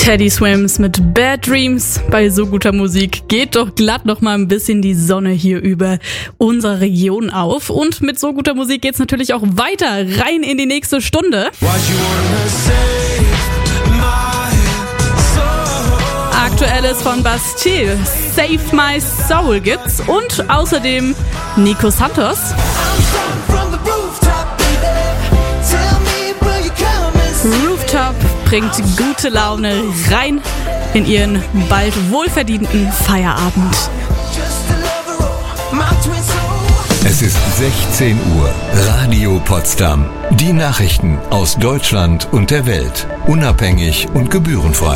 Teddy Swims mit Bad Dreams. Bei so guter Musik geht doch glatt noch mal ein bisschen die Sonne hier über unserer Region auf. Und mit so guter Musik geht's natürlich auch weiter rein in die nächste Stunde. Aktuelles von Bastille, Save My Soul gibt's und außerdem Nico Santos. Rooftop bringt gute Laune rein in ihren bald wohlverdienten Feierabend. Es ist 16 Uhr. Radio Potsdam. Die Nachrichten aus Deutschland und der Welt. Unabhängig und gebührenfrei.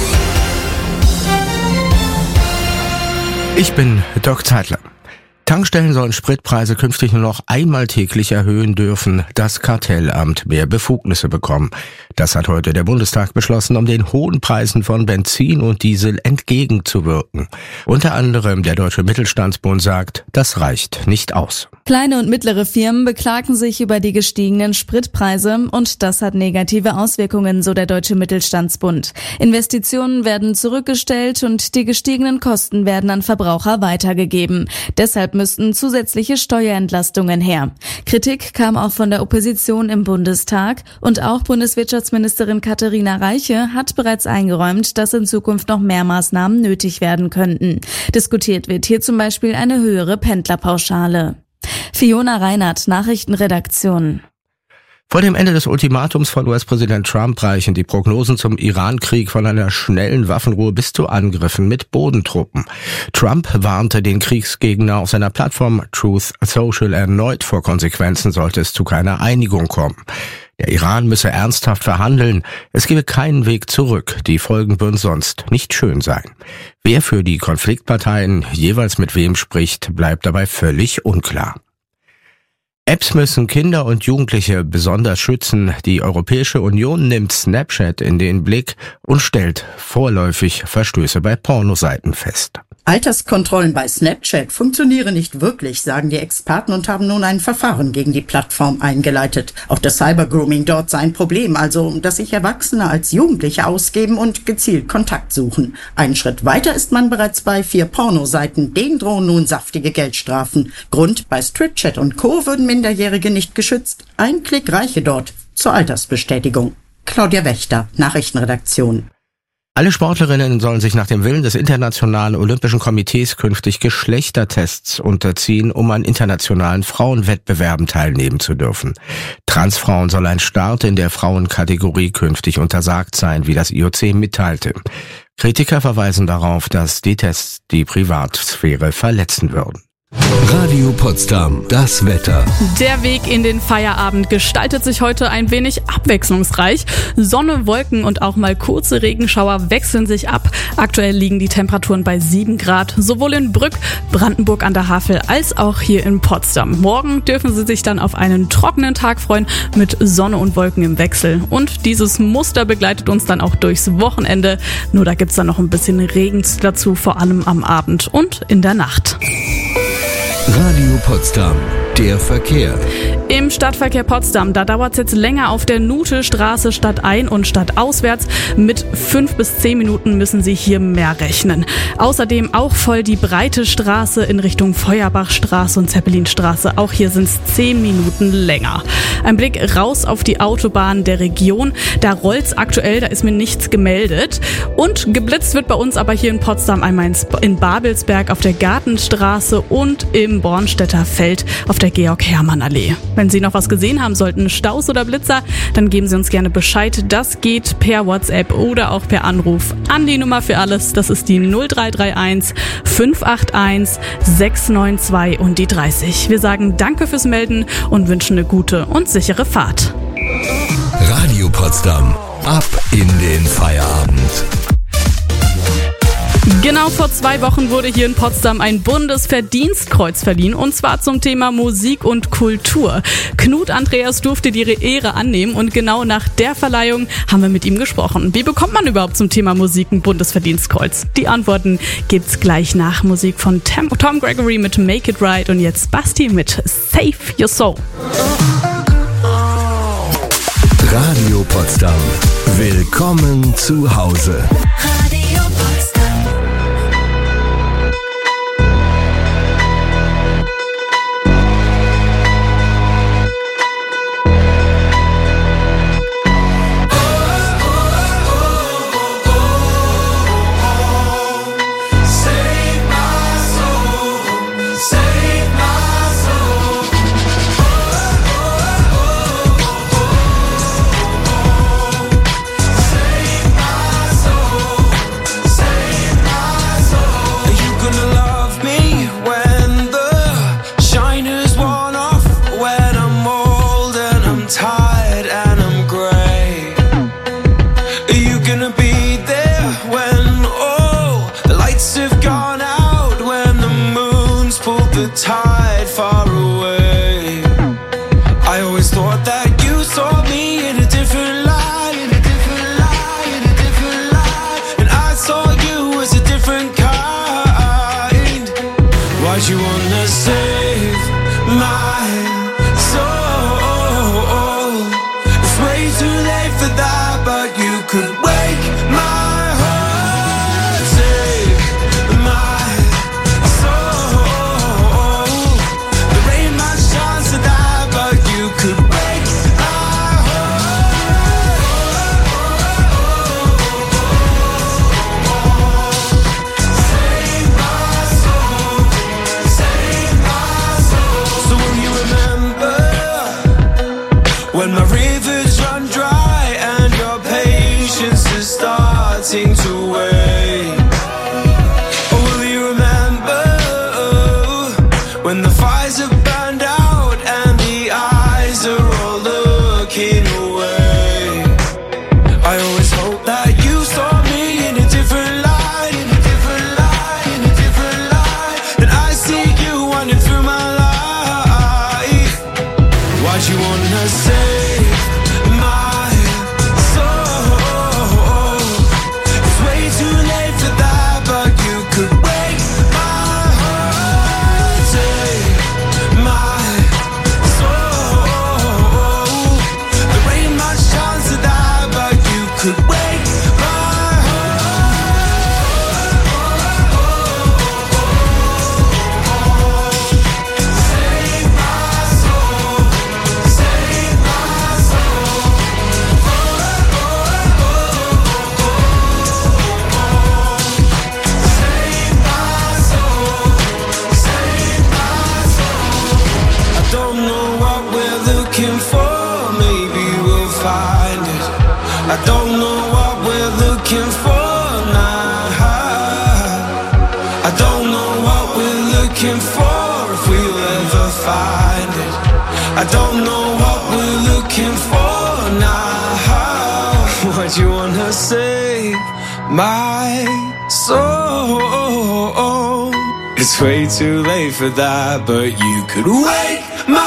Ich bin Dirk Zeitler. Tankstellen sollen Spritpreise künftig nur noch einmal täglich erhöhen dürfen, das Kartellamt mehr Befugnisse bekommen. Das hat heute der Bundestag beschlossen, um den hohen Preisen von Benzin und Diesel entgegenzuwirken. Unter anderem der Deutsche Mittelstandsbund sagt, das reicht nicht aus. Kleine und mittlere Firmen beklagen sich über die gestiegenen Spritpreise und das hat negative Auswirkungen, so der Deutsche Mittelstandsbund. Investitionen werden zurückgestellt und die gestiegenen Kosten werden an Verbraucher weitergegeben. Deshalb müssten zusätzliche Steuerentlastungen her. Kritik kam auch von der Opposition im Bundestag und auch Bundeswirtschaftsministerin Katharina Reiche hat bereits eingeräumt, dass in Zukunft noch mehr Maßnahmen nötig werden könnten. Diskutiert wird hier zum Beispiel eine höhere Pendlerpauschale. Fiona Reinhardt, Nachrichtenredaktion. Vor dem Ende des Ultimatums von US-Präsident Trump reichen die Prognosen zum Iran-Krieg von einer schnellen Waffenruhe bis zu Angriffen mit Bodentruppen. Trump warnte den Kriegsgegner auf seiner Plattform Truth Social erneut vor Konsequenzen, sollte es zu keiner Einigung kommen. Der Iran müsse ernsthaft verhandeln, es gebe keinen Weg zurück, die Folgen würden sonst nicht schön sein. Wer für die Konfliktparteien jeweils mit wem spricht, bleibt dabei völlig unklar. Apps müssen Kinder und Jugendliche besonders schützen. Die Europäische Union nimmt Snapchat in den Blick und stellt vorläufig Verstöße bei Pornoseiten fest. Alterskontrollen bei Snapchat funktionieren nicht wirklich, sagen die Experten und haben nun ein Verfahren gegen die Plattform eingeleitet. Auch das Cybergrooming dort sei ein Problem, also dass sich Erwachsene als Jugendliche ausgeben und gezielt Kontakt suchen. Einen Schritt weiter ist man bereits bei 4 Pornoseiten. Denen drohen nun saftige Geldstrafen. Grund: bei StreetChat und Co. würden Minderjährige nicht geschützt. Ein Klick reiche dort zur Altersbestätigung. Claudia Wächter, Nachrichtenredaktion. Alle Sportlerinnen sollen sich nach dem Willen des Internationalen Olympischen Komitees künftig Geschlechtertests unterziehen, um an internationalen Frauenwettbewerben teilnehmen zu dürfen. Transfrauen soll ein Start in der Frauenkategorie künftig untersagt sein, wie das IOC mitteilte. Kritiker verweisen darauf, dass die Tests die Privatsphäre verletzen würden. Radio Potsdam, das Wetter. Der Weg in den Feierabend gestaltet sich heute ein wenig abwechslungsreich. Sonne, Wolken und auch mal kurze Regenschauer wechseln sich ab. Aktuell liegen die Temperaturen bei 7 Grad, sowohl in Brück, Brandenburg an der Havel als auch hier in Potsdam. Morgen dürfen Sie sich dann auf einen trockenen Tag freuen mit Sonne und Wolken im Wechsel. Und dieses Muster begleitet uns dann auch durchs Wochenende. Nur da gibt's dann noch ein bisschen Regen dazu, vor allem am Abend und in der Nacht. Radio Potsdam, der Verkehr. Im Stadtverkehr Potsdam, da dauert es jetzt länger auf der Nuthestraße stadtein und stadtauswärts. Mit 5 bis 10 Minuten müssen Sie hier mehr rechnen. Außerdem auch voll die breite Straße in Richtung Feuerbachstraße und Zeppelinstraße. Auch hier sind es 10 Minuten länger. Ein Blick raus auf die Autobahn der Region. Da rollt's aktuell, da ist mir nichts gemeldet. Und geblitzt wird bei uns aber hier in Potsdam einmal in Babelsberg auf der Gartenstraße und im Bornstädter Feld auf der Georg-Hermann-Allee. Wenn Sie noch was gesehen haben sollten, Staus oder Blitzer, dann geben Sie uns gerne Bescheid. Das geht per WhatsApp oder auch per Anruf an die Nummer für alles. Das ist die 0331 581 692 und die 30. Wir sagen danke fürs Melden und wünschen eine gute und sichere Fahrt. Radio Potsdam, ab in den Feierabend. Genau vor 2 Wochen wurde hier in Potsdam ein Bundesverdienstkreuz verliehen, und zwar zum Thema Musik und Kultur. Knut Andreas durfte die Ehre annehmen und genau nach der Verleihung haben wir mit ihm gesprochen. Wie bekommt man überhaupt zum Thema Musik ein Bundesverdienstkreuz? Die Antworten gibt's gleich nach Musik von Tom Gregory mit Make It Right und jetzt Basti mit Save Your Soul. Radio Potsdam. Willkommen zu Hause. Radio Potsdam. Tide far away. I always thought that you saw me in a different light, in a different light, in a different light, and I saw you as a different kind. Why'd you wanna save my soul? It's way too late for that, but you could wake my heart, save my when my rivers run dry and your patience is starting to wane. Or will you remember when the fires have burned out and the eyes are all looking away? I always hope that you saw me in a different light, in a different light, in a different light, and I see you running through my life. Why'd you wanna say I don't know what we're looking for now. I don't know what we're looking for, if we'll ever find it. I don't know what we're looking for now. What you wanna save my soul? It's way too late for that, but you could wake my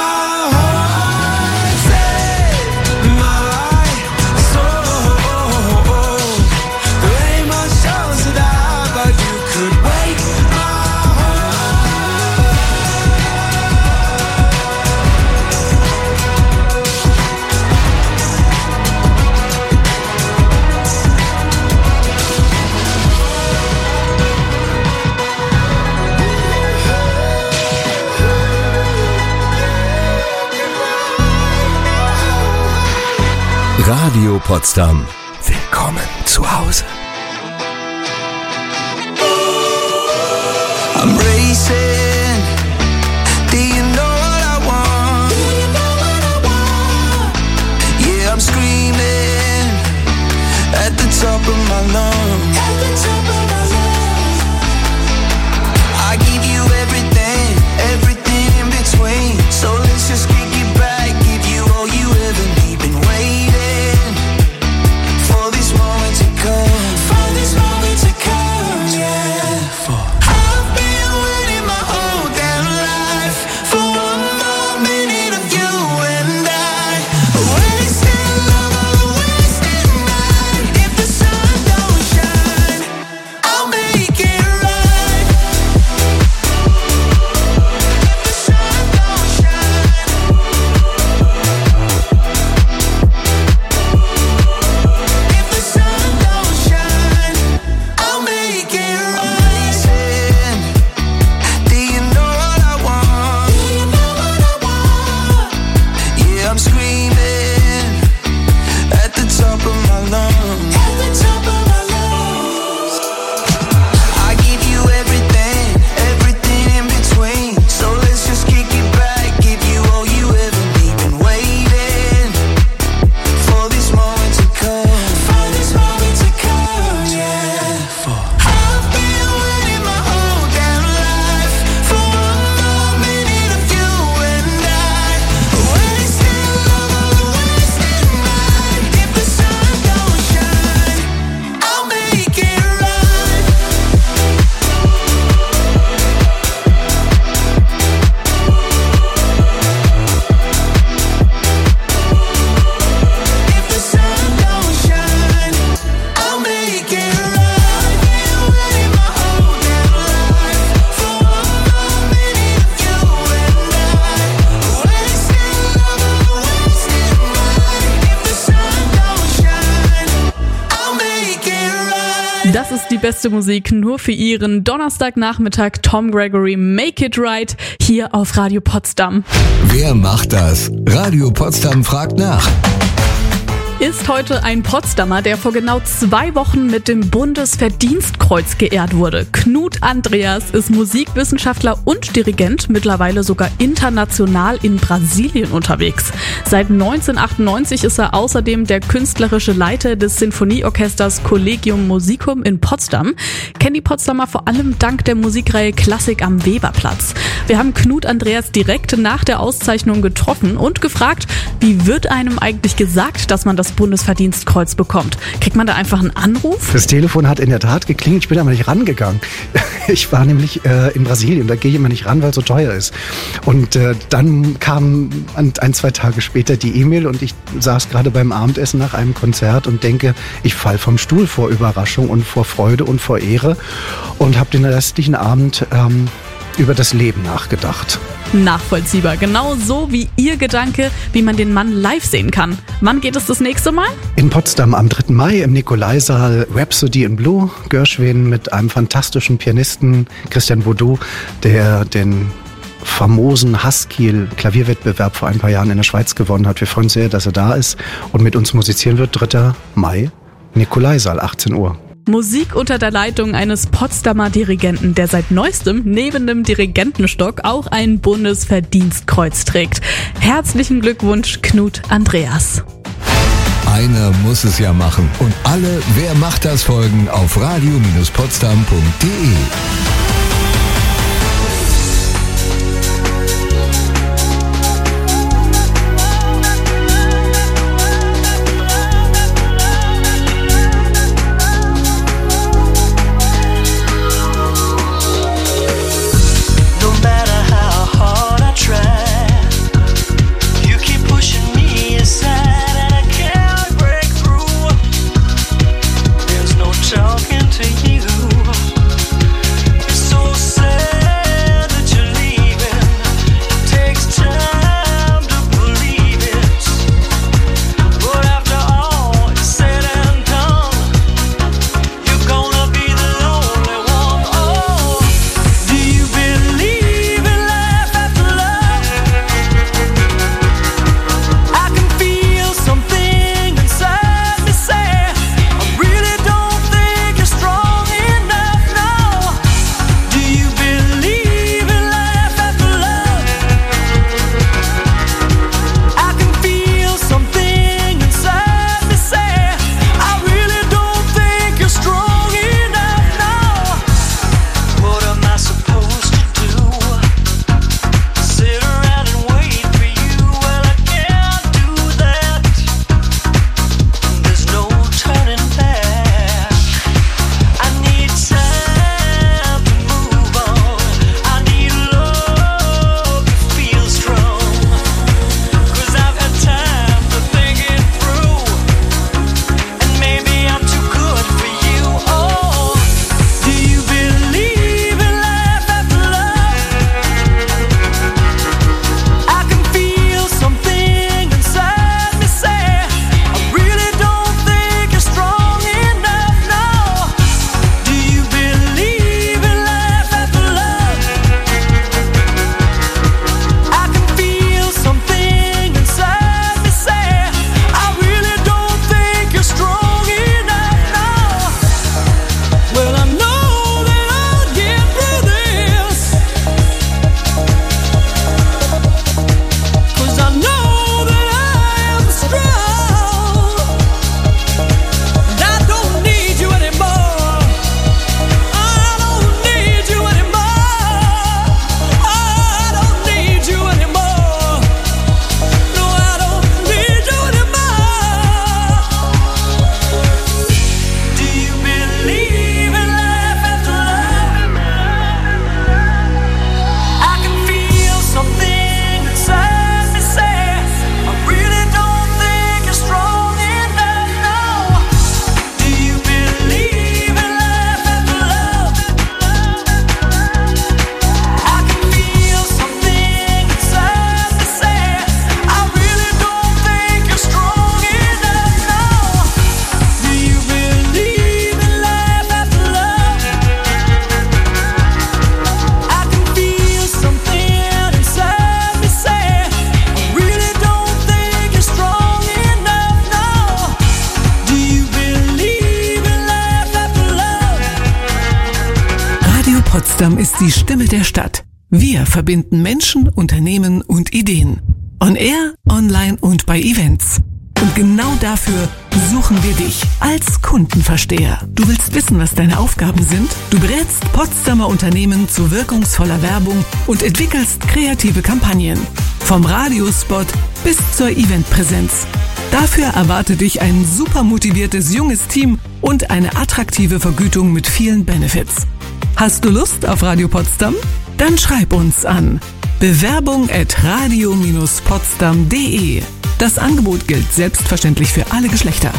Radio Potsdam. Willkommen zu Hause. I'm racing. Do you know what I want? Yeah, I'm screaming at the top of my lungs. I give you everything, everything in between. So let's just kick it back, give you all you ever need. Been waiting for this moment to come. For this moment to come, yeah. I've been waiting my whole damn life for one more minute of you and I. Wasting love on a wasted night. If the sun don't shine. Das ist die beste Musik nur für Ihren Donnerstagnachmittag. Tom Gregory, Make It Right, hier auf Radio Potsdam. Wer macht das? Radio Potsdam fragt nach. Ist heute ein Potsdamer, der vor genau 2 Wochen mit dem Bundesverdienstkreuz geehrt wurde. Knut Andreas ist Musikwissenschaftler und Dirigent, mittlerweile sogar international in Brasilien unterwegs. Seit 1998 ist er außerdem der künstlerische Leiter des Sinfonieorchesters Collegium Musicum in Potsdam. Kennen die Potsdamer vor allem dank der Musikreihe Klassik am Weberplatz. Wir haben Knut Andreas direkt nach der Auszeichnung getroffen und gefragt, wie wird einem eigentlich gesagt, dass man das Bundesverdienstkreuz bekommt? Kriegt man da einfach einen Anruf? Das Telefon hat in der Tat geklingelt, ich bin aber nicht rangegangen. Ich war nämlich in Brasilien, da gehe ich immer nicht ran, weil es so teuer ist. Und dann kam 1-2 Tage später die E-Mail und ich saß gerade beim Abendessen nach einem Konzert und denke, ich fall vom Stuhl vor Überraschung und vor Freude und vor Ehre und habe den restlichen Abend über das Leben nachgedacht. Nachvollziehbar, genau so wie Ihr Gedanke, wie man den Mann live sehen kann. Wann geht es das nächste Mal? In Potsdam am 3. Mai im Nikolaisaal, Rhapsody in Blue, Gershwin mit einem fantastischen Pianisten, Christian Baudou, der den famosen Haskell-Klavierwettbewerb vor ein paar Jahren in der Schweiz gewonnen hat. Wir freuen uns sehr, dass er da ist und mit uns musizieren wird. 3. Mai, Nikolaisaal, 18 Uhr. Musik unter der Leitung eines Potsdamer Dirigenten, der seit neuestem neben dem Dirigentenstock auch ein Bundesverdienstkreuz trägt. Herzlichen Glückwunsch, Knut Andreas. Einer muss es ja machen. Und alle Wer macht das folgen auf radio-potsdam.de. Potsdam ist die Stimme der Stadt. Wir verbinden Menschen, Unternehmen und Ideen. On Air, online und bei Events. Und genau dafür suchen wir dich als Kundenversteher. Du willst wissen, was deine Aufgaben sind? Du berätst Potsdamer Unternehmen zu wirkungsvoller Werbung und entwickelst kreative Kampagnen. Vom Radiospot bis zur Eventpräsenz. Dafür erwartet dich ein super motiviertes junges Team und eine attraktive Vergütung mit vielen Benefits. Hast du Lust auf Radio Potsdam? Dann schreib uns an bewerbung@radio-potsdam.de. Das Angebot gilt selbstverständlich für alle Geschlechter.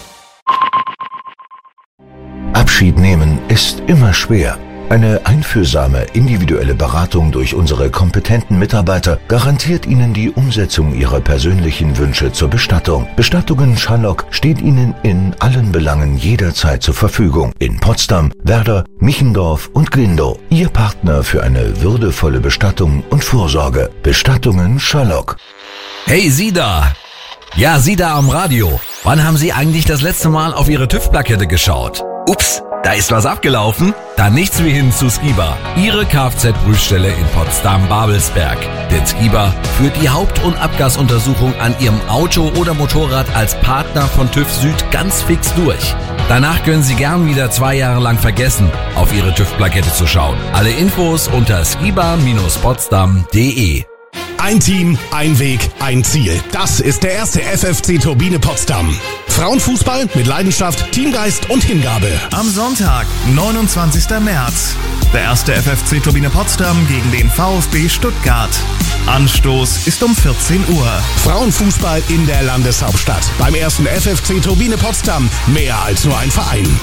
Abschied nehmen ist immer schwer. Eine einfühlsame, individuelle Beratung durch unsere kompetenten Mitarbeiter garantiert Ihnen die Umsetzung Ihrer persönlichen Wünsche zur Bestattung. Bestattungen Schallock steht Ihnen in allen Belangen jederzeit zur Verfügung. In Potsdam, Werder, Michendorf und Glindow. Ihr Partner für eine würdevolle Bestattung und Vorsorge. Bestattungen Schallock. Hey, Sie da! Ja, Sie da am Radio. Wann haben Sie eigentlich das letzte Mal auf Ihre TÜV-Plakette geschaut? Ups, da ist was abgelaufen? Dann nichts wie hin zu Skiba. Ihre Kfz-Prüfstelle in Potsdam-Babelsberg. Denn Skiba führt die Haupt- und Abgasuntersuchung an Ihrem Auto oder Motorrad als Partner von TÜV Süd ganz fix durch. Danach können Sie gern wieder 2 Jahre lang vergessen, auf Ihre TÜV-Plakette zu schauen. Alle Infos unter skiba-potsdam.de. Ein Team, ein Weg, ein Ziel. Das ist der erste FFC Turbine Potsdam. Frauenfußball mit Leidenschaft, Teamgeist und Hingabe. Am Sonntag, 29. März. Der erste FFC Turbine Potsdam gegen den VfB Stuttgart. Anstoß ist um 14 Uhr. Frauenfußball in der Landeshauptstadt. Beim ersten FFC Turbine Potsdam. Mehr als nur ein Verein.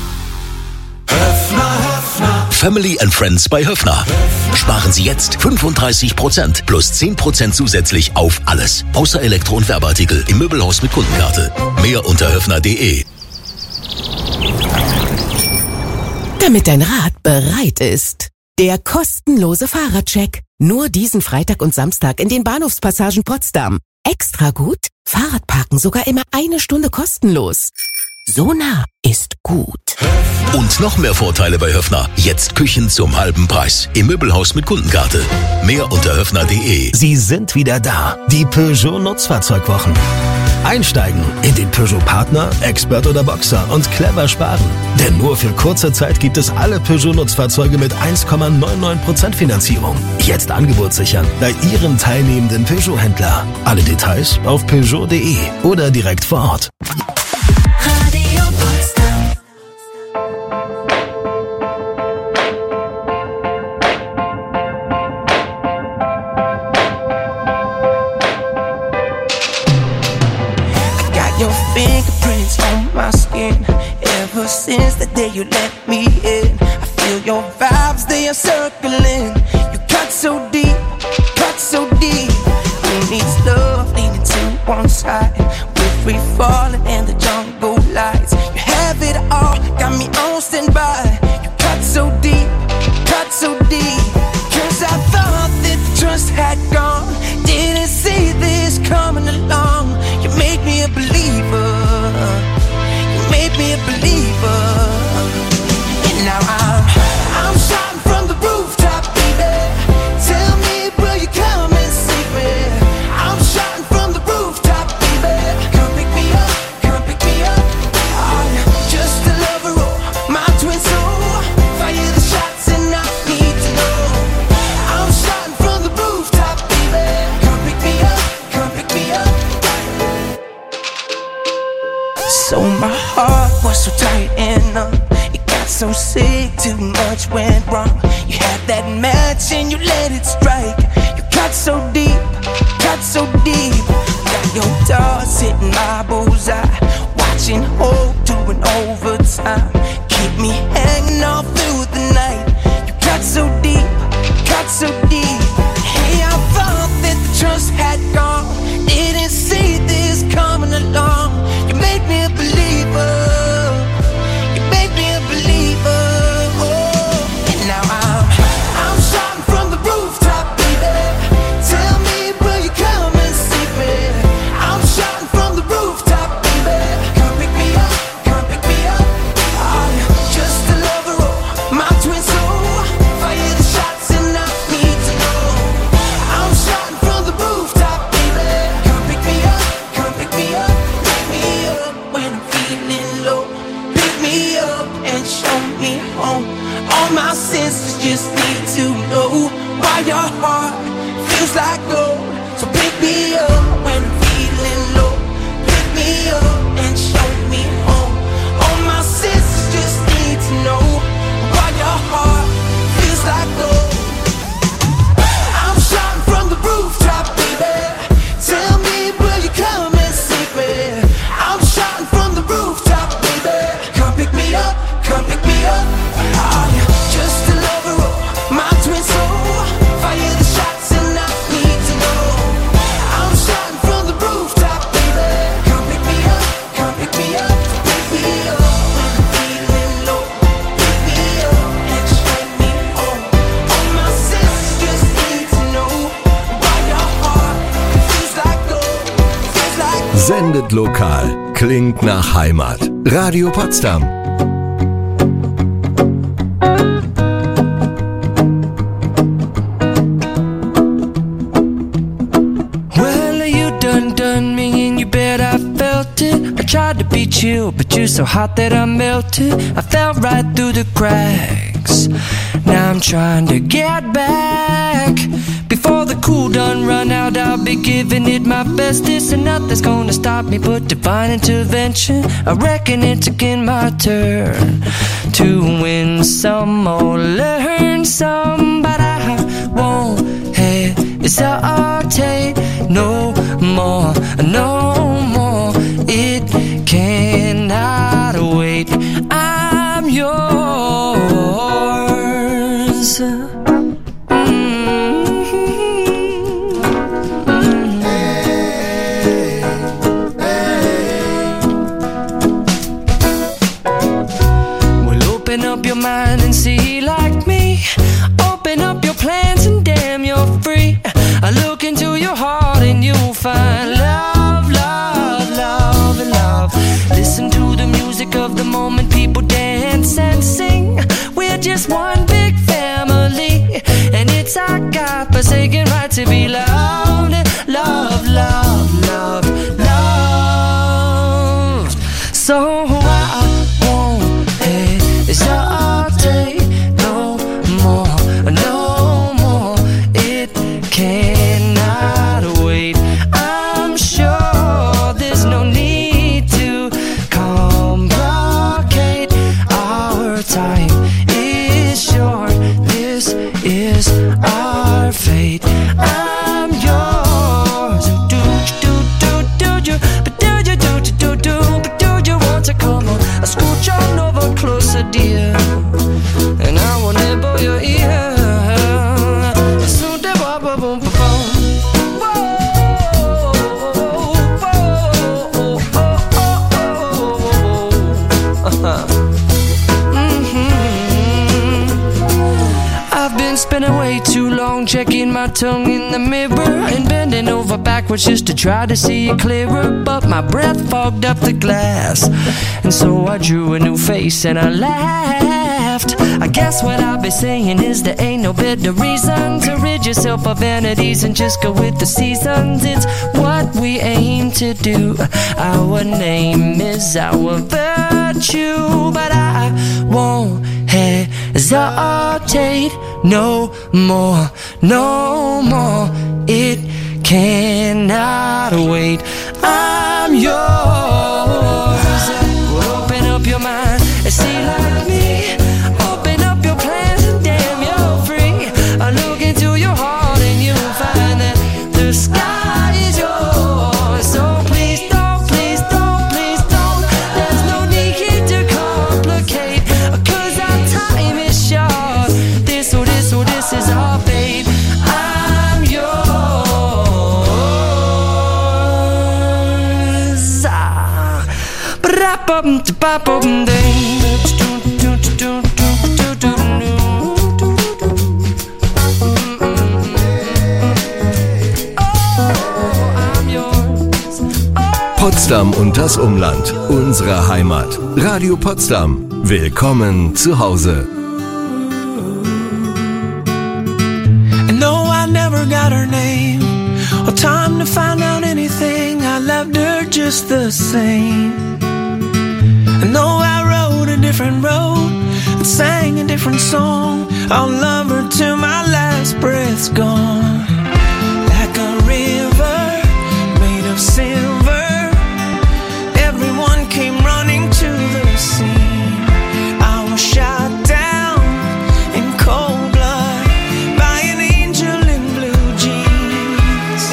Family and Friends bei Höffner. Sparen Sie jetzt 35% plus 10% zusätzlich auf alles. Außer Elektro- und Werbeartikel im Möbelhaus mit Kundenkarte. Mehr unter höffner.de. Damit dein Rad bereit ist. Der kostenlose Fahrradcheck. Nur diesen Freitag und Samstag in den Bahnhofspassagen Potsdam. Extra gut? Fahrradparken sogar immer 1 Stunde kostenlos. So nah ist gut. Und noch mehr Vorteile bei Höffner. Jetzt Küchen zum halben Preis. Im Möbelhaus mit Kundenkarte. Mehr unter höffner.de. Sie sind wieder da. Die Peugeot Nutzfahrzeugwochen. Einsteigen in den Peugeot Partner, Expert oder Boxer und clever sparen. Denn nur für kurze Zeit gibt es alle Peugeot Nutzfahrzeuge mit 1,99% Finanzierung. Jetzt Angebot sichern bei Ihrem teilnehmenden Peugeot-Händler. Alle Details auf peugeot.de oder direkt vor Ort. Radio Potsdam. Your fingerprints on my skin. Ever since the day you let me in, I feel your vibes, they are circling. You cut so deep, cut so deep. Who needs love leaning to one side? We're free falling and the jungle lights. You have it all, got me on standby. You cut so deep, cut so deep. Cause I thought that the trust had gone. Didn't see this coming along. You made me a believer. You made me a believer. And now I'm shouting from the rooftop, baby. Tell me, will you come and save me? I'm shouting from the rooftop, baby. Come pick me up, come pick me up. I'm just a lover, oh, my twin soul. Fire the shots and I need to know. I'm shouting from the rooftop, baby. Come pick me up, come pick me up. So my heart was so tight and numb. It got so sick, too much went wrong. You had that match and you let it strike. You cut so deep, cut so deep. Got your darts hitting my bullseye. Watching hope doing overtime. Keep me hanging all through the night. You cut so deep, cut so deep. Hey, I thought that the trust had gone. Didn't see this coming along. You made me a believer. You made me a believer. Oh, and now I'm shouting from the rooftop, baby. Tell me, will you come and save me? I'm shouting from the rooftop, baby. Come pick me up, come pick me up. I'm just a lover, oh, my twin soul. me home. All my senses just need to know why your heart feels like gold. So pick me up when I'm feeling low. Pick me up and show me home. All my senses just need to know why your heart feels like gold. I'm shouting from the rooftop, baby. Tell me, will you come and save me? I'm shouting from the rooftop, baby. Come pick me up, come pick me up. Are you just a lover or my twin soul? Fire the shots and I need to know. I'm shouting from the rooftop, baby. Come pick me up, come pick me up. Pick me up when I'm feeling low. Pick me up and show me home. All my senses just need to know why your heart feels like gold, feels like gold. Sendet lokal, klingt nach Heimat. Radio Potsdam. Well, you done me and you bet I felt it. I tried to be chill, but you're so hot that I melted. I fell right through the cracks. Now I'm trying to get back. Before the cool done run out, I'll be giving it my bestest. And nothing's gonna stop me but divine intervention. I reckon it's again my turn to win some or learn some. But I won't hesitate no more, no more. It cannot wait. I'm yours. Open up your mind and see like me. Open up your plans and damn, you're free. I look into your heart and you'll find love, love, love, and love. Listen to the music of the moment, people dance and sing. We're just one big family, and it's our God-forsaken right to be loved, love, love, love, loved. So I won't hesitate no more, no more. It cannot wait. I'm sure there's no need to complicate. Our time is short. This is our fate. I'm yours. Do you? But do you? But do you want to come on? I scooch on over closer, dear, and I will nibble your ear. So da ba ba boom ba boom. I've been spending way too long checking my tongue in the mirror and bending over backwards just to try to see it clearer. But my breath fogged up the glass, and so I drew a new face and I laughed. I guess what I'll be saying is there ain't no better reason to rid yourself of vanities and just go with the seasons. It's what we aim to do. Our name is our virtue, but I won't hesitate no more, no more. It cannot wait. I'm yours. Well, open up your mind and see like me. Open up your plans and damn, you're free. I look into your heart and you'll find that the sky is yours. So please don't, please don't, please don't. There's no need to complicate, 'cause our time is short. This is our fate. I'm yours. Potsdam und das Umland, unsere Heimat. Radio Potsdam. Willkommen zu Hause. And no, I never got her name or time to find out anything. I loved her just the same. And no, I rode a different road sang a different song. I'll love her till my last breath's gone. Like a river made of silver, everyone came running to the scene. I was shot down in cold blood by an angel in blue jeans.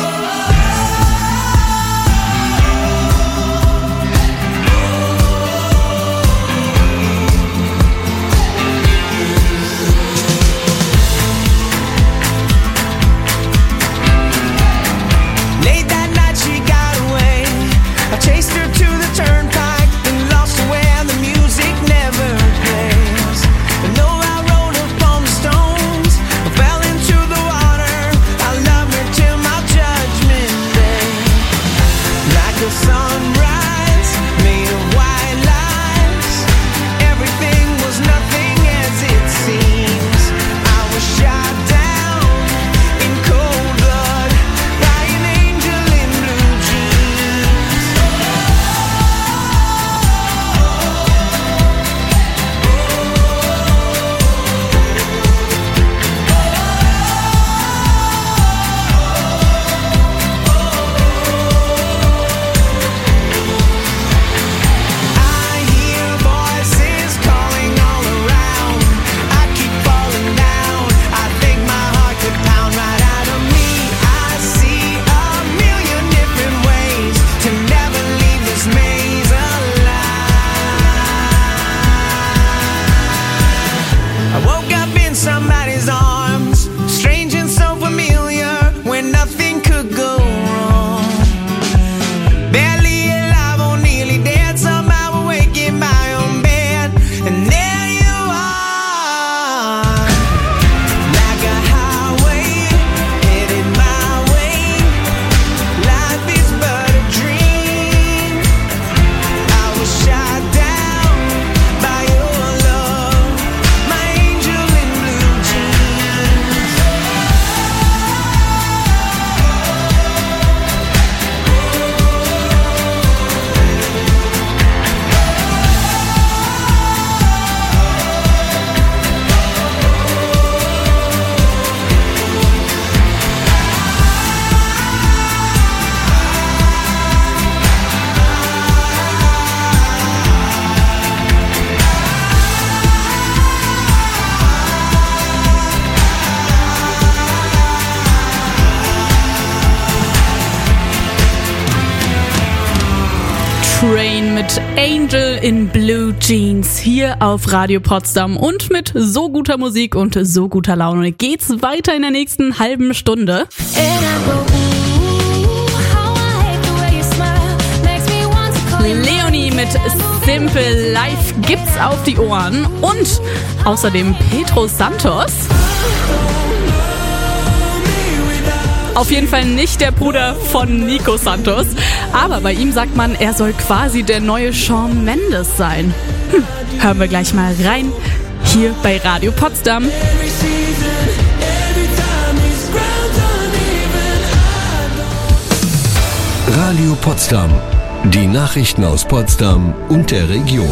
Late that night she got away. I chased her to the turnpike and lost her where the music never plays. But no, I rolled upon the stones, I fell into the water. I love her till my judgment day. Like a sunrise made of white lies, everything was nothing as it seems. I was shot down in cold blood by an angel in blue jeans. I hear voices calling all around. I keep falling down. I think my heart could pound right out of me. I see a million different ways to never leave this maze alive. I woke up in somebody's arms, strange and so familiar, where nothing could go wrong. Barely alive or nearly dead, somehow awake in my own bed, and there you are. Like a highway, headed my way. Life is but a dream. I was shot down by your love, my angel in blue jeans. Train mit Angel in Blue Jeans hier auf Radio Potsdam, und mit so guter Musik und so guter Laune geht's weiter in der nächsten halben Stunde. Leonie mit Simple Life gibt's auf die Ohren, und außerdem Pedro Santos. Auf jeden Fall nicht der Bruder von Nico Santos, aber bei ihm sagt man, er soll quasi der neue Shawn Mendes sein. Hören wir gleich mal rein, hier bei Radio Potsdam. Radio Potsdam. Die Nachrichten aus Potsdam und der Region.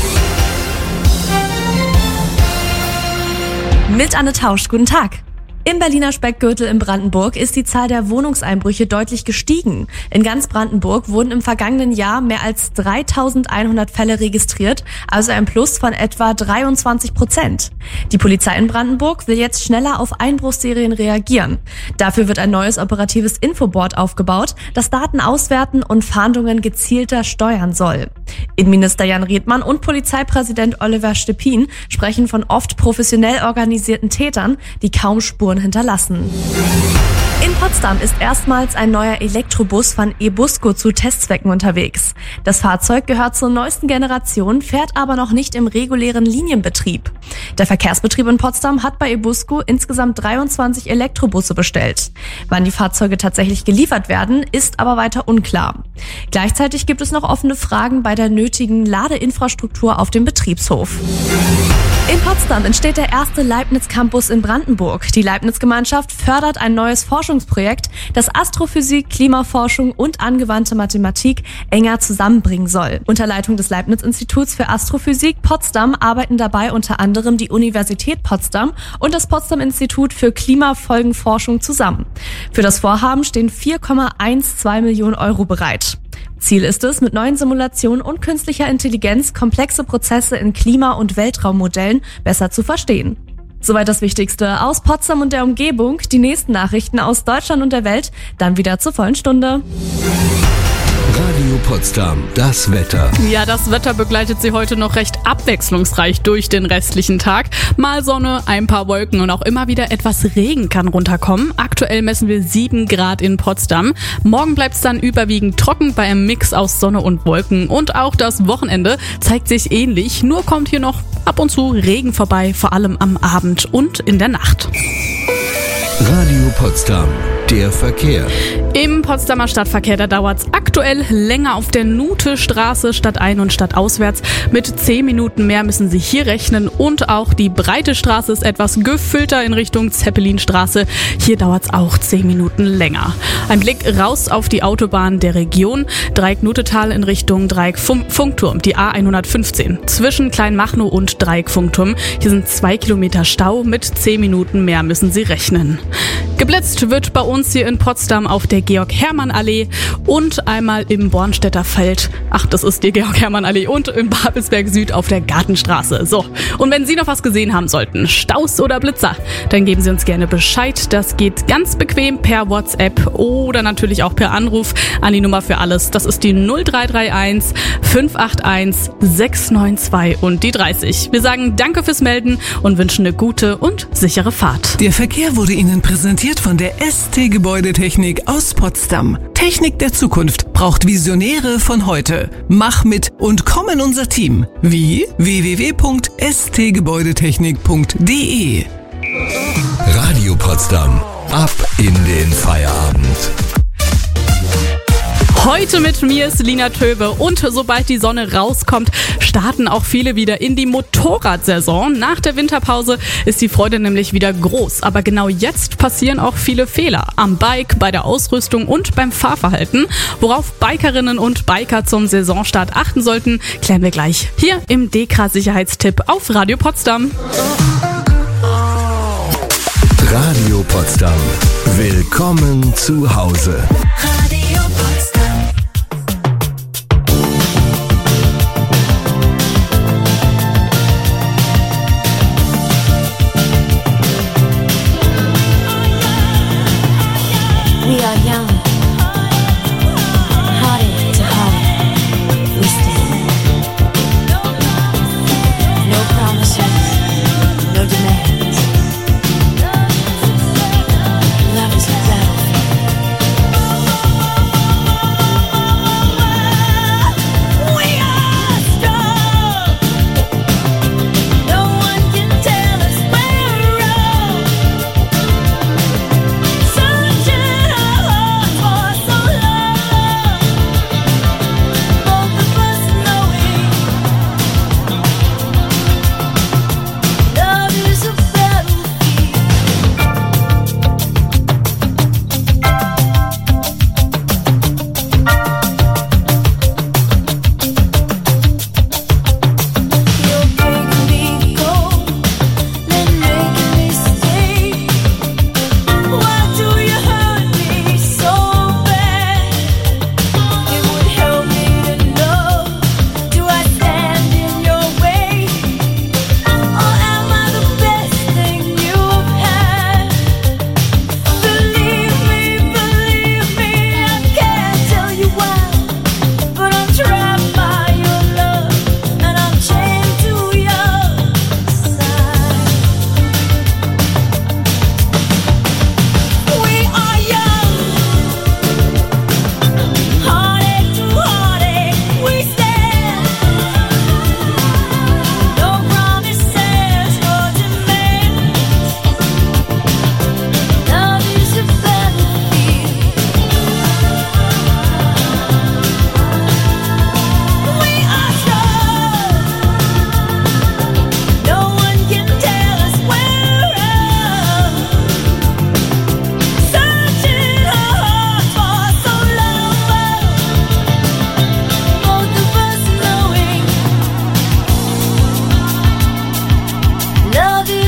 Mit Anne Tausch, guten Tag. Im Berliner Speckgürtel in Brandenburg ist die Zahl der Wohnungseinbrüche deutlich gestiegen. In ganz Brandenburg wurden im vergangenen Jahr mehr als 3.100 Fälle registriert, also ein Plus von etwa 23%. Die Polizei in Brandenburg will jetzt schneller auf Einbruchsserien reagieren. Dafür wird ein neues operatives Infoboard aufgebaut, das Daten auswerten und Fahndungen gezielter steuern soll. Innenminister Jan Redmann und Polizeipräsident Oliver Stepin sprechen von oft professionell organisierten Tätern, die kaum Spuren hinterlassen. In Potsdam ist erstmals ein neuer Elektrobus von eBusco zu Testzwecken unterwegs. Das Fahrzeug gehört zur neuesten Generation, fährt aber noch nicht im regulären Linienbetrieb. Der Verkehrsbetrieb in Potsdam hat bei eBusco insgesamt 23 Elektrobusse bestellt. Wann die Fahrzeuge tatsächlich geliefert werden, ist aber weiter unklar. Gleichzeitig gibt es noch offene Fragen bei der nötigen Ladeinfrastruktur auf dem Betriebshof. In Potsdam entsteht der erste Leibniz-Campus in Brandenburg. Die Leibniz-Gemeinschaft fördert ein neues Forschungsprojekt, das Astrophysik, Klimaforschung und angewandte Mathematik enger zusammenbringen soll. Unter Leitung des Leibniz-Instituts für Astrophysik Potsdam arbeiten dabei unter anderem die Universität Potsdam und das Potsdam-Institut für Klimafolgenforschung zusammen. Für das Vorhaben stehen 4,12 Millionen Euro bereit. Ziel ist es, mit neuen Simulationen und künstlicher Intelligenz komplexe Prozesse in Klima- und Weltraummodellen besser zu verstehen. Soweit das Wichtigste aus Potsdam und der Umgebung. Die nächsten Nachrichten aus Deutschland und der Welt dann wieder zur vollen Stunde. Radio Potsdam, das Wetter. Ja, das Wetter begleitet Sie heute noch recht abwechslungsreich durch den restlichen Tag. Mal Sonne, ein paar Wolken und auch immer wieder etwas Regen kann runterkommen. Aktuell messen wir 7 Grad in Potsdam. Morgen bleibt es dann überwiegend trocken bei einem Mix aus Sonne und Wolken. Und auch das Wochenende zeigt sich ähnlich, nur kommt hier noch ab und zu Regen vorbei, vor allem am Abend und in der Nacht. Radio Potsdam, der Verkehr. Im Potsdamer Stadtverkehr, da dauert es aktuell länger auf der Nuthestraße stadtein und stadtauswärts. Mit 10 Minuten mehr müssen Sie hier rechnen und auch die Breite Straße ist etwas gefüllter in Richtung Zeppelinstraße. Hier dauert es auch 10 Minuten länger. Ein Blick raus auf die Autobahn der Region. Dreieck Nutetal in Richtung Dreieck Funkturm, die A115. Zwischen Kleinmachnow und Dreieck Funkturm. Hier sind 2 Kilometer Stau. Mit 10 Minuten mehr müssen Sie rechnen. Geblitzt wird bei uns hier in Potsdam auf der Georg-Hermann-Allee und einmal im Bornstädter Feld. Ach, das ist die Georg-Hermann-Allee und in Babelsberg Süd auf der Gartenstraße. So, und wenn Sie noch was gesehen haben sollten, Staus oder Blitzer, dann geben Sie uns gerne Bescheid. Das geht ganz bequem per WhatsApp oder natürlich auch per Anruf an die Nummer für alles. Das ist die 0331 581 692 und die 30. Wir sagen danke fürs Melden und wünschen eine gute und sichere Fahrt. Der Verkehr wurde Ihnen präsentiert von der ST Gebäudetechnik aus Potsdam. Technik der Zukunft braucht Visionäre von heute. Mach mit und komm in unser Team. Wie? www.stgebäudetechnik.de. Radio Potsdam, ab in den Feierabend. Heute mit mir ist Lina Töbe und sobald die Sonne rauskommt, starten auch viele wieder in die Motorradsaison. Nach der Winterpause ist die Freude nämlich wieder groß. Aber genau jetzt passieren auch viele Fehler. Am Bike, bei der Ausrüstung und beim Fahrverhalten. Worauf Bikerinnen und Biker zum Saisonstart achten sollten, klären wir gleich hier im DEKRA-Sicherheitstipp auf Radio Potsdam. Radio Potsdam, willkommen zu Hause. Radio Potsdam. We are young, hearted to heart, we stand. No promises, no demands. Love is a battlefield. We are strong. No one can tell us we're wrong. Sunshine.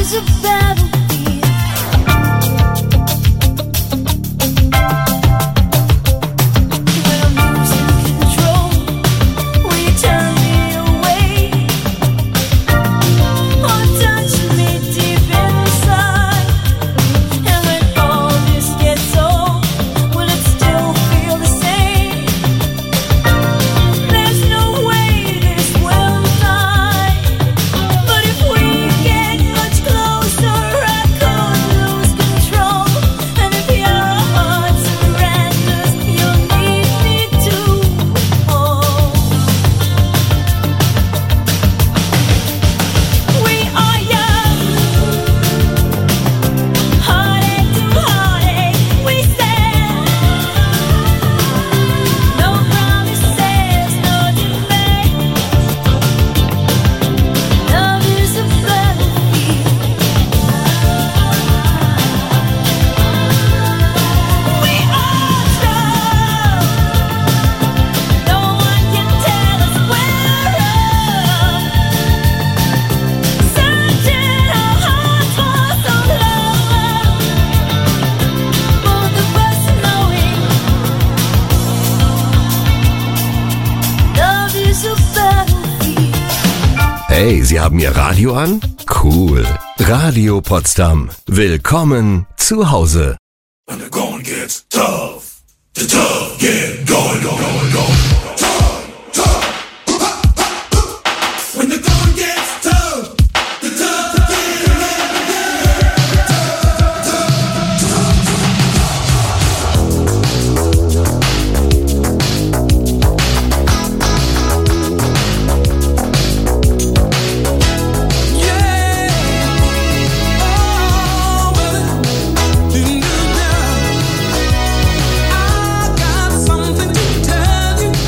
is a battlefield. When I'm losing control, will you turn me away or touch me deep inside? And when all this gets old, will it still feel the same? There's no way this will die. But if we get much closer, I could lose control. And if your heart surrenders, you'll need me to hold. We are young, heartache to heartache, we stand. No promises, no demand. Love is a battlefield. We are strong. No one can tell us where from. Searching our hearts for some love. Both of us knowing love is a battlefield. Hey, Sie haben Ihr Radio an? Cool. Radio Potsdam. Willkommen zu Hause. When the going gets tough, the tough get going. When the going gets tough, the tough I got something to tell you.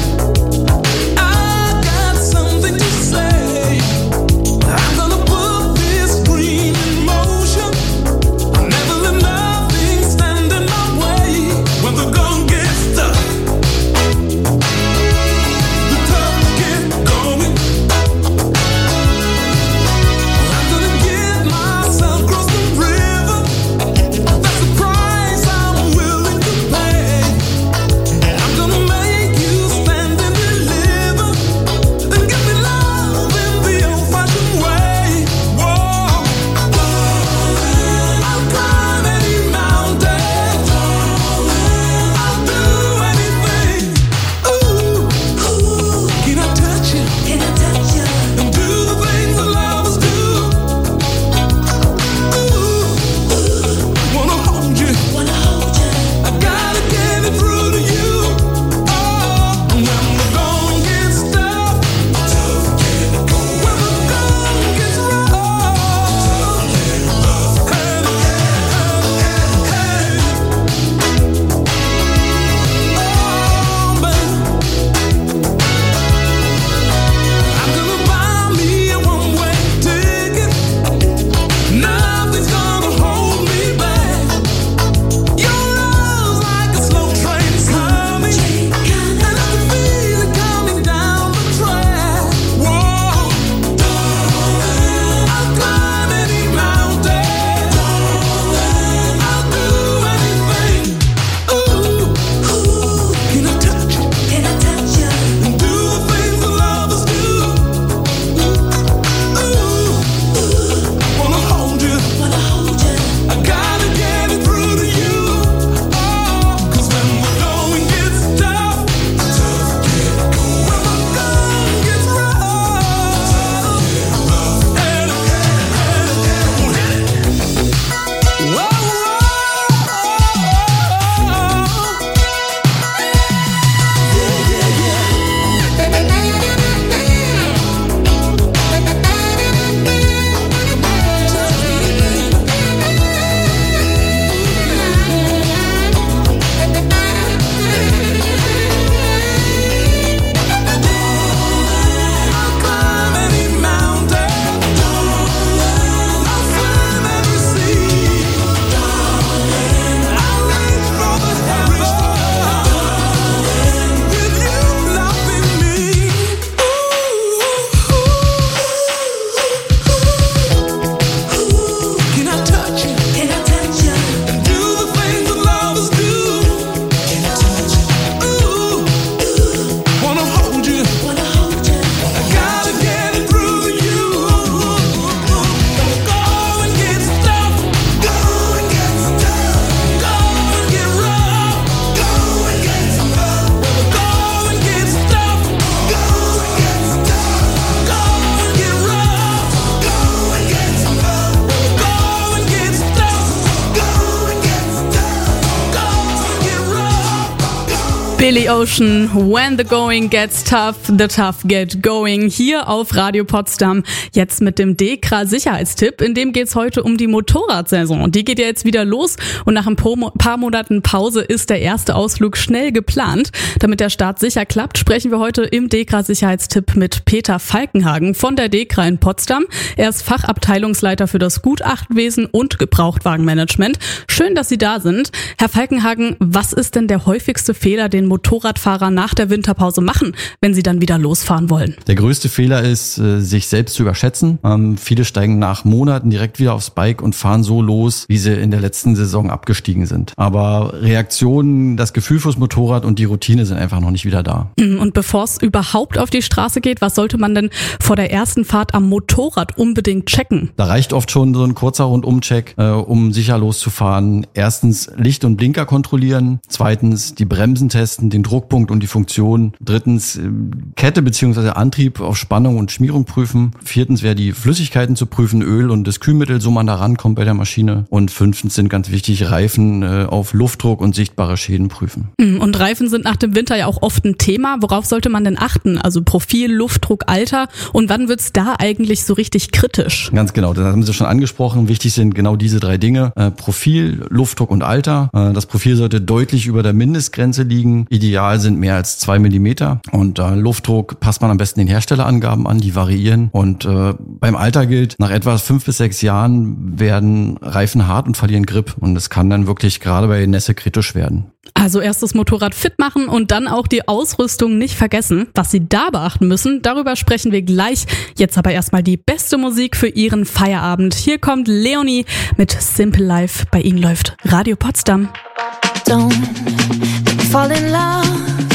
Billy Ocean, When the Going Gets Tough, the Tough Get Going, hier auf Radio Potsdam. Jetzt mit dem DEKRA Sicherheitstipp, in dem geht's heute um die Motorradsaison. Die geht ja jetzt wieder los und nach ein paar Monaten Pause ist der erste Ausflug schnell geplant. Damit der Start sicher klappt, sprechen wir heute im DEKRA Sicherheitstipp mit Peter Falkenhagen von der DEKRA in Potsdam. Er ist Fachabteilungsleiter für das Gutachtenwesen und Gebrauchtwagenmanagement. Schön, dass Sie da sind. Herr Falkenhagen, was ist denn der häufigste Fehler, den Motorradfahrer nach der Winterpause machen, wenn sie dann wieder losfahren wollen? Der größte Fehler ist, sich selbst zu überschätzen. Viele steigen nach Monaten direkt wieder aufs Bike und fahren so los, wie sie in der letzten Saison abgestiegen sind. Aber Reaktionen, das Gefühl fürs Motorrad und die Routine sind einfach noch nicht wieder da. Und bevor es überhaupt auf die Straße geht, was sollte man denn vor der ersten Fahrt am Motorrad unbedingt checken? Da reicht oft schon so ein kurzer Rundumcheck, um sicher loszufahren. Erstens Licht und Blinker kontrollieren. Zweitens die Bremsen testen, den Druckpunkt und die Funktion. Drittens Kette bzw. Antrieb auf Spannung und Schmierung prüfen. Viertens wäre die Flüssigkeiten zu prüfen, Öl und das Kühlmittel, so man da rankommt bei der Maschine. Und fünftens sind ganz wichtig Reifen auf Luftdruck und sichtbare Schäden prüfen. Und Reifen sind nach dem Winter ja auch oft ein Thema. Worauf sollte man denn achten? Also Profil, Luftdruck, Alter. Und wann wird's da eigentlich so richtig kritisch? Ganz genau, das haben Sie schon angesprochen. Wichtig sind genau diese drei Dinge. Profil, Luftdruck und Alter. Das Profil sollte deutlich über der Mindestgrenze liegen. Ideal sind mehr als 2 Millimeter. Und Luftdruck passt man am besten den Herstellerangaben an, die variieren. Und beim Alter gilt, nach etwa 5 bis 6 Jahren werden Reifen hart und verlieren Grip. Und es kann dann wirklich gerade bei Nässe kritisch werden. Also erst das Motorrad fit machen und dann auch die Ausrüstung nicht vergessen. Was Sie da beachten müssen, darüber sprechen wir gleich. Jetzt aber erstmal die beste Musik für Ihren Feierabend. Hier kommt Leonie mit Simple Life. Bei Ihnen läuft Radio Potsdam. Don't fall in love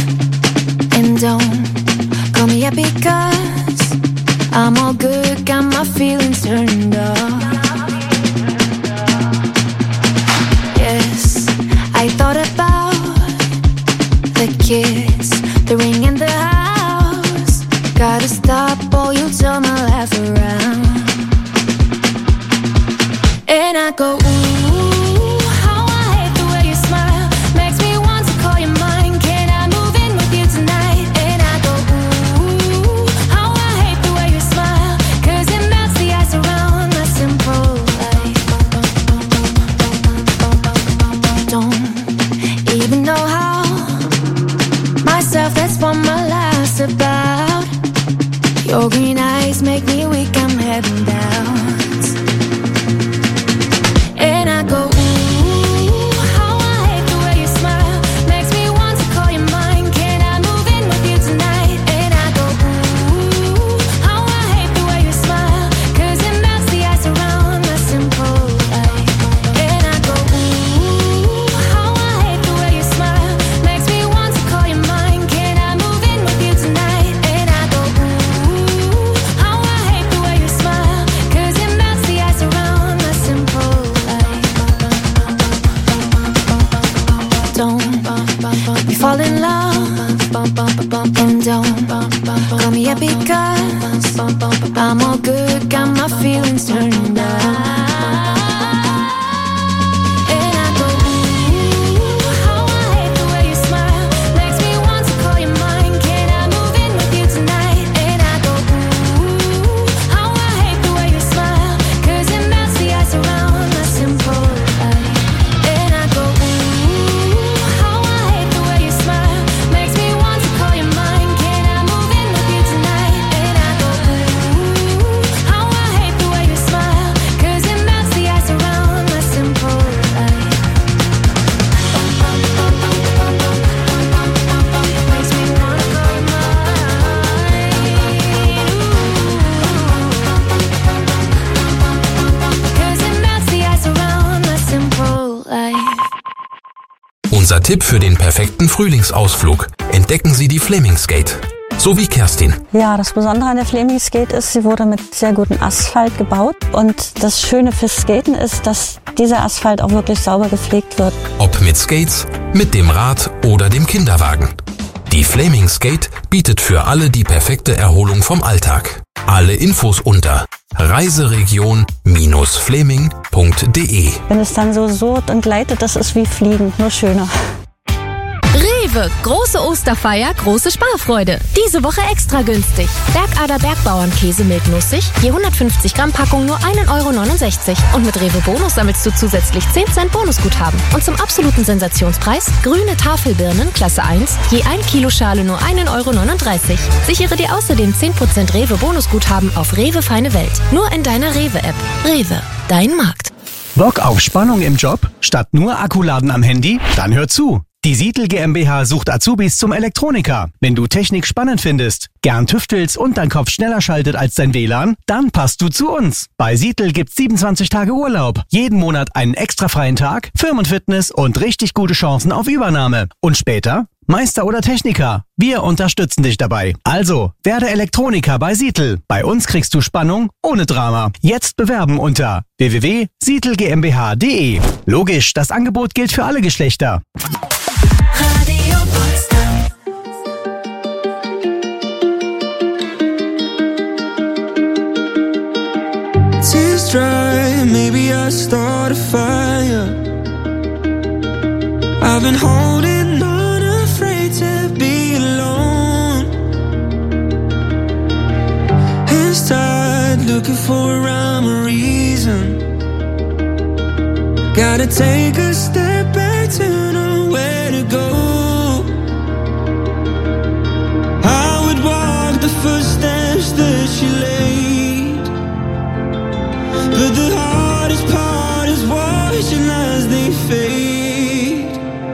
and don't call me up because I'm all good, got my feelings turned up. Yes, I thought about the kiss, the ring in the house. Gotta stop or you'll turn my life around. And I go, ooh, how I hate the way you smile. Makes me want to call you mine. Can I move in with you tonight? And I go, ooh, how I hate the way you smile. 'Cause it melts the ice around my simple life. Don't even know how. Myself, that's what my life's about. Your green eyes make me weak, I'm heading down. And I go, ooh, how I hate the way you smile. Makes me want to call you mine. Can I move in with you tonight? And I go, ooh, how I hate the way you smile. 'Cause it melts the ice around my simple life. And I go, ooh, how I hate the way you smile. Makes me want to call you mine. Can I move in with you tonight? And I go, ooh, how I hate the way you smile. 'Cause it melts the ice around my simple life. Don't we fall in love and don't call me up because I'm all good, got my feelings turned up. And I go, ooh, how I hate the way you smile. Makes me want to call you mine. Can I move in with you tonight? And I go, ooh, how I hate the way you smile. 'Cause it melts the ice around my simple life. And I go, ooh, how I hate the way you smile. Makes me want to call you mine. Can I move in with you tonight? And I go, ooh, how I hate the way you smile. 'Cause it melts the ice around my simple life. Makes me wanna call you mine. 'Cause it melts the ice around my simple life. Unser Tipp für den perfekten Frühlingsausflug. Entdecken Sie die Flemingskate. So wie Kerstin. Ja, das Besondere an der Flemingskate ist, sie wurde mit sehr gutem Asphalt gebaut. Und das Schöne fürs Skaten ist, dass dieser Asphalt auch wirklich sauber gepflegt wird. Ob mit Skates, mit dem Rad oder dem Kinderwagen. Die Flemingskate bietet für alle die perfekte Erholung vom Alltag. Alle Infos unter reiseregion-fleming.de. Wenn es dann so surrt und gleitet, das ist wie Fliegen, nur schöner. Rewe, große Osterfeier, große Sparfreude. Diese Woche extra günstig. Bergader Bergbauernkäse mild nussig, je 150 Gramm Packung nur 1,69 €. Und mit Rewe Bonus sammelst du zusätzlich 10 Cent Bonusguthaben. Und zum absoluten Sensationspreis grüne Tafelbirnen Klasse 1, je 1 Kilo Schale nur 1,39 €. Sichere dir außerdem 10% Rewe Bonusguthaben auf Rewe Feine Welt. Nur in deiner Rewe-App. Rewe, dein Markt. Bock auf Spannung im Job? Statt nur Akkuladen am Handy? Dann hör zu. Die Sietl GmbH sucht Azubis zum Elektroniker. Wenn du Technik spannend findest, gern tüftelst und dein Kopf schneller schaltet als dein WLAN, dann passt du zu uns. Bei Sietl gibt's 27 Tage Urlaub, jeden Monat einen extra freien Tag, Firmenfitness und richtig gute Chancen auf Übernahme. Und später? Meister oder Techniker, wir unterstützen dich dabei. Also, werde Elektroniker bei Sietl. Bei uns kriegst du Spannung ohne Drama. Jetzt bewerben unter www.sietlgmbh.de. Logisch, das Angebot gilt für alle Geschlechter. Radio Potsdam. Tears dry, maybe I start a fire. I've been holding on, afraid to be alone. Hands tied, looking for a rhyme or reason. Gotta take a step back to know where to go. I would walk the footsteps that she laid, but the hardest part is watching as they fade.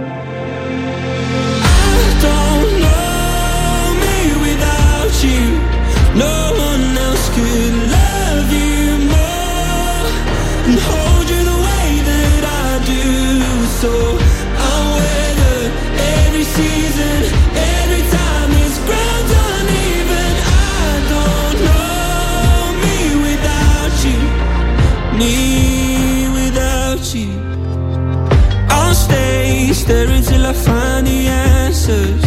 I don't know me without you. No one else could love you more and hold you the way that I do. So I'll weather every season, every time it's ground uneven. I don't know me without you, me without you. I'll stay staring till I find the answers.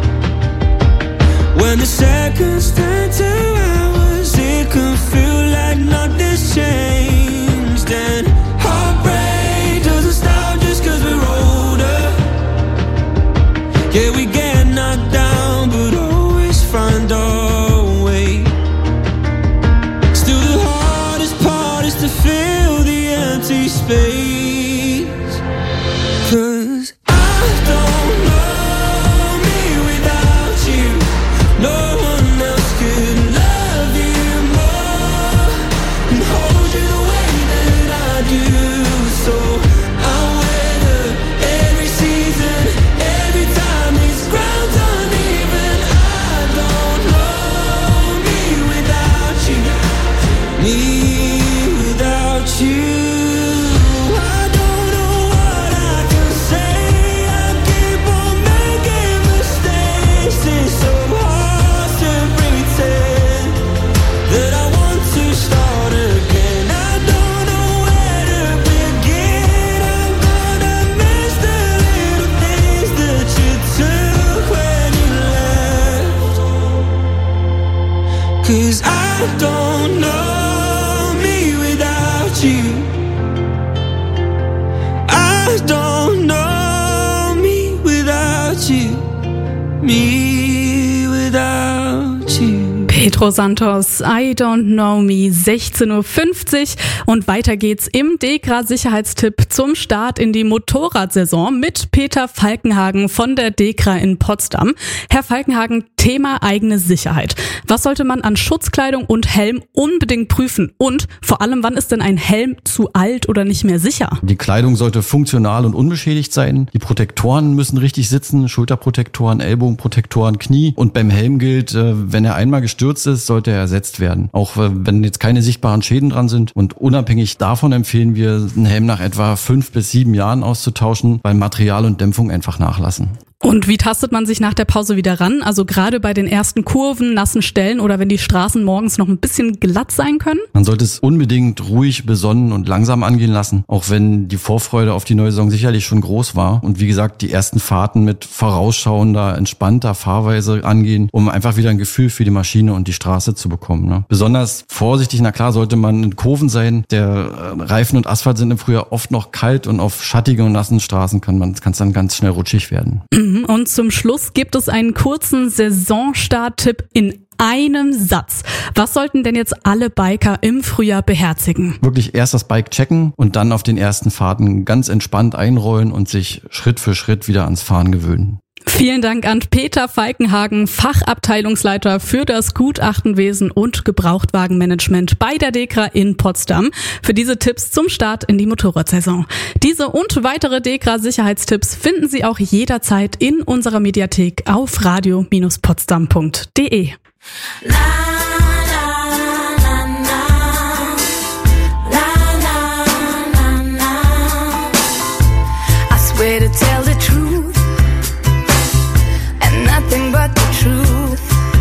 When the seconds turn to hours, it can feel like nothing's changed. And heartbreak doesn't stop just 'cause we're older. Yeah, we get knocked down, but always find our way. Still the hardest part is to fill the empty space. 'Cause I don't know me without you. No one else could love you more and hold you the way that I do. So I'll weather every season, every time it's ground uneven. I don't know me without you, me without you. I don't know what I can say. I keep on making mistakes. It's so hard to pretend that I want to start again. I don't know where to begin. I'm gonna miss the little things that you took when you left. 'Cause I don't know me without you. I don't know me without you. Me without you. Pedro Santos, I don't know me, 16:50 Uhr und weiter geht's im DEKRA Sicherheitstipp zum Start in die Motorradsaison mit Peter Falkenhagen von der DEKRA in Potsdam. Herr Falkenhagen, Thema eigene Sicherheit. Was sollte man an Schutzkleidung und Helm unbedingt prüfen? Und vor allem, wann ist denn ein Helm zu alt oder nicht mehr sicher? Die Kleidung sollte funktional und unbeschädigt sein. Die Protektoren müssen richtig sitzen, Schulterprotektoren, Ellbogenprotektoren, Knie. Und beim Helm gilt, wenn er einmal gestürzt ist, sollte er ersetzt werden. Auch wenn jetzt keine sichtbaren Schäden dran sind. Und unabhängig davon empfehlen wir, einen Helm nach etwa 5 bis 7 Jahren auszutauschen, weil Material und Dämpfung einfach nachlassen. Und wie tastet man sich nach der Pause wieder ran? Also gerade bei den ersten Kurven, nassen Stellen oder wenn die Straßen morgens noch ein bisschen glatt sein können? Man sollte es unbedingt ruhig, besonnen und langsam angehen lassen, auch wenn die Vorfreude auf die neue Saison sicherlich schon groß war. Und wie gesagt, die ersten Fahrten mit vorausschauender, entspannter Fahrweise angehen, um einfach wieder ein Gefühl für die Maschine und die Straße zu bekommen. Ne? Besonders vorsichtig, na klar, sollte man in Kurven sein. Der Reifen und Asphalt sind im Frühjahr oft noch kalt und auf schattigen und nassen Straßen kann es dann ganz schnell rutschig werden. Und zum Schluss gibt es einen kurzen Saisonstart-Tipp in einem Satz. Was sollten denn jetzt alle Biker im Frühjahr beherzigen? Wirklich erst das Bike checken und dann auf den ersten Fahrten ganz entspannt einrollen und sich Schritt für Schritt wieder ans Fahren gewöhnen. Vielen Dank an Peter Falkenhagen, Fachabteilungsleiter für das Gutachtenwesen und Gebrauchtwagenmanagement bei der DEKRA in Potsdam, für diese Tipps zum Start in die Motorradsaison. Diese und weitere DEKRA-Sicherheitstipps finden Sie auch jederzeit in unserer Mediathek auf radio-potsdam.de. I swear to tell the truth and nothing but the truth.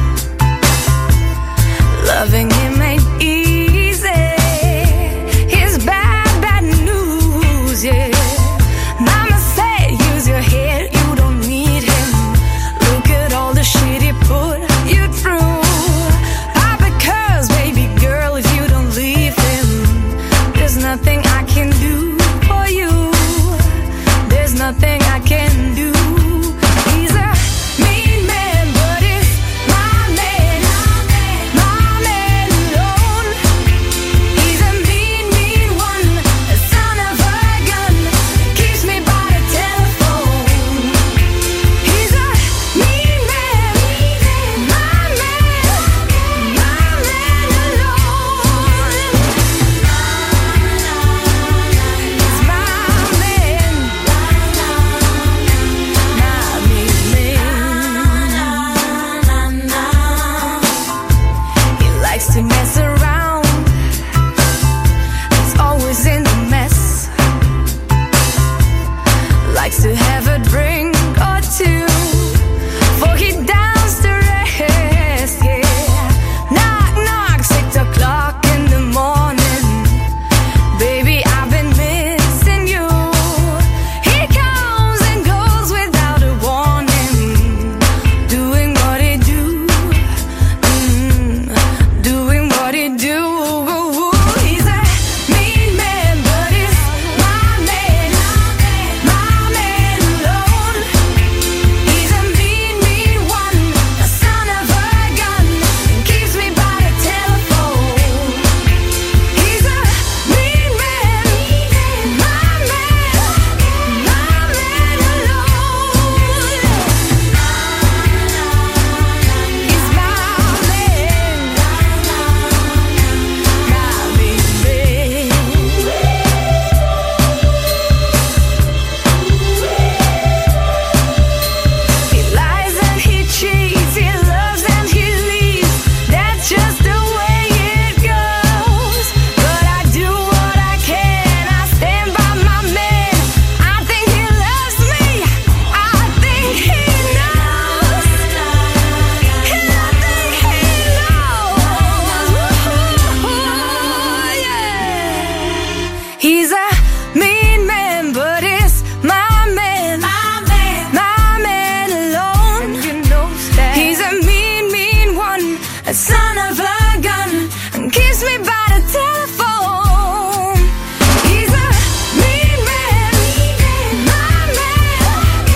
Loving him ain't easy. He's bad, bad news, yeah. Mama said use your head, you don't need him. Look at all the shit he put you through. All because, baby girl, if you don't leave him, there's nothing I can do for you. There's nothing I can do. He's a mean man, but it's my man, my man alone. He's a mean, mean one, a son of a gun, keeps me by the telephone. He's a mean man, my man alone. He's my man. He likes to mess around. He's always in a mess. Likes to have a drink or two before he downs the rest. Yeah, knock knock, 6 o'clock in the morning. Baby, I've been missing you. He comes and goes without a warning, doing what he do, doing what he do. He's a mean man, but it's my man alone. He's a mean, mean one, a son of a gun, keeps me by the telephone. He's a mean man, my man alone. He's my man, he lies and he cheats, he loves and he leaves. That's just the way it goes. But I do what I can, I stand by my man. I think he loves me, I think he knows. I think he knows. Yeah. He's a mean man, but it's my man, my man alone. He's a mean, mean one, a son of a gun, and keeps me by the telephone. He's a mean man, my man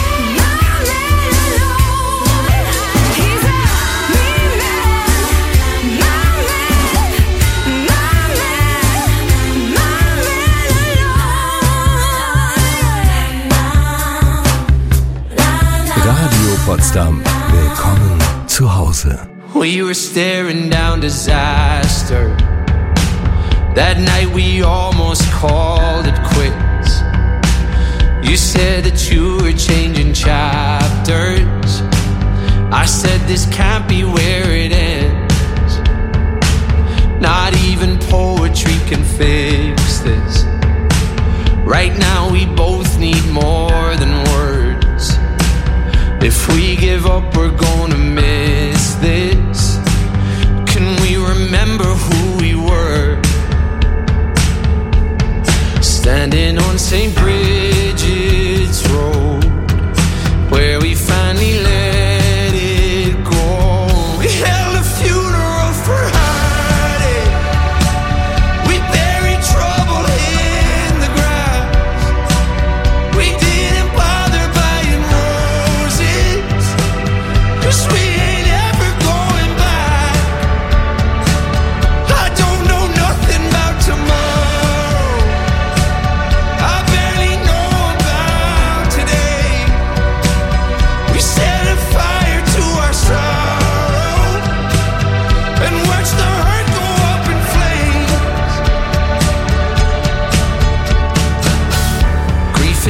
alone. He's a mean man, my Radio Potsdam. Willkommen zu Hause. We were staring down disaster. That night we almost called it quits. You said that you were changing chapters. I said this can't be where it ends. Not even poetry can fix this. Right now we both need more than words. If we give up, we're gonna miss this. Can we remember who we were? Standing on St. Bridget's Road, where we finally let it go. We held a funeral for heartache. We buried trouble in the grass. We didn't bother buying roses.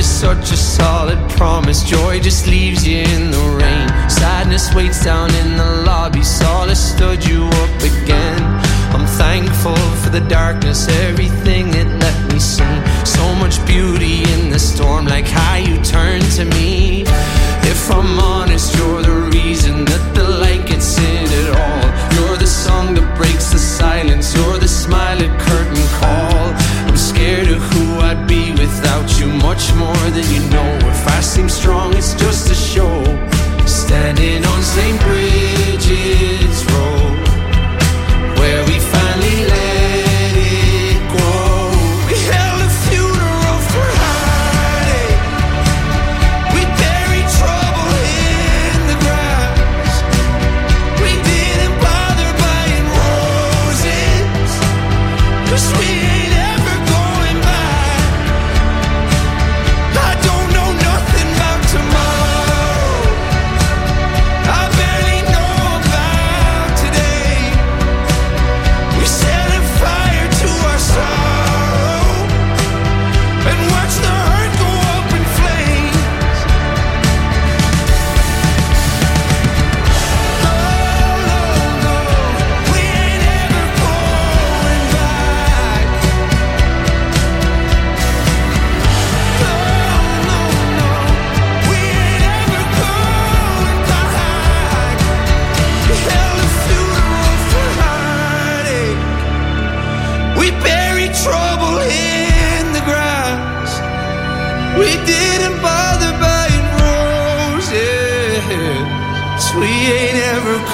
such a solid promise. Joy just leaves you in the rain. Sadness waits down in the lobby. Solace stood you up again. I'm thankful for the darkness, everything it let me see. So much beauty in the storm, like how you turn to me. If I'm honest, you're the reason that the light gets in at all. You're the song that breaks the silence. You're the smile at curtain call. I'm scared of who I'd be without you, much more than you know. If I seem strong, it's just a show. Standing on St. Bridget's Road, where we finally let it grow. We held a funeral for heartache. We buried trouble in the grass. We didn't bother buying roses, 'cause we ain't ever going back. I don't know nothing about tomorrow. I barely know about today. We set a fire to our sorrow and watch the hurt go up in flames. No, no, no, we ain't ever going back. No, no, no, we ain't ever going back. We held a funeral for heartache. We buried trouble in the grass. We didn't bother buying roses. We ain't ever